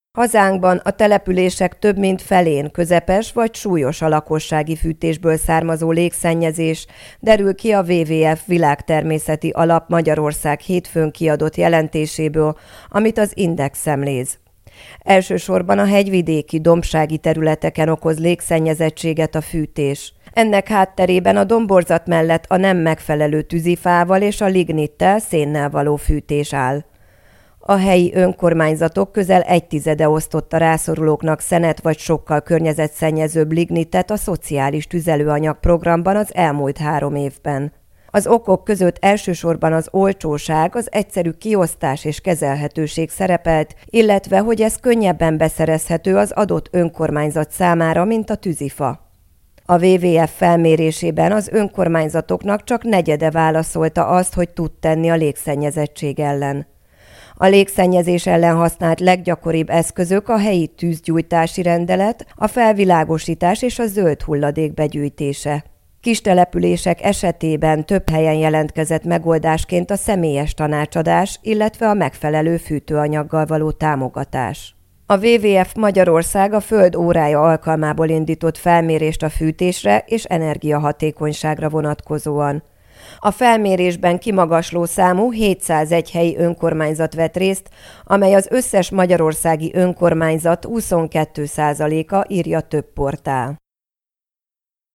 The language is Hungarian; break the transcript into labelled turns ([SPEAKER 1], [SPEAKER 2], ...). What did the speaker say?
[SPEAKER 1] Hazánkban a települések több mint felén közepes vagy súlyos a lakossági fűtésből származó légszennyezés, derül ki a WWF Világtermészeti Alap Magyarország hétfőn kiadott jelentéséből, amit az Index szemléz. Elsősorban a hegyvidéki, dombsági területeken okoz légszennyezettséget a fűtés. Ennek hátterében a domborzat mellett a nem megfelelő tűzifával és a lignittel, szénnel való fűtés áll. A helyi önkormányzatok közel 1/10 osztotta rászorulóknak szenet vagy sokkal környezetszennyezőbb lignitet a szociális tüzelőanyag programban az elmúlt 3 évben. Az okok között elsősorban az olcsóság, az egyszerű kiosztás és kezelhetőség szerepelt, illetve hogy ez könnyebben beszerezhető az adott önkormányzat számára, mint a tűzifa. A WWF felmérésében az önkormányzatoknak csak negyede válaszolta azt, hogy tud tenni a légszennyezettség ellen. A légszennyezés ellen használt leggyakoribb eszközök a helyi tűzgyújtási rendelet, a felvilágosítás és a zöld hulladék begyűjtése. Kis települések esetében több helyen jelentkezett megoldásként a személyes tanácsadás, illetve a megfelelő fűtőanyaggal való támogatás. A WWF Magyarország a Föld órája alkalmából indított felmérést a fűtésre és energiahatékonyságra vonatkozóan. A felmérésben kimagasló számú 701 helyi önkormányzat vett részt, amely az összes magyarországi önkormányzat 22%-a, írja több portál.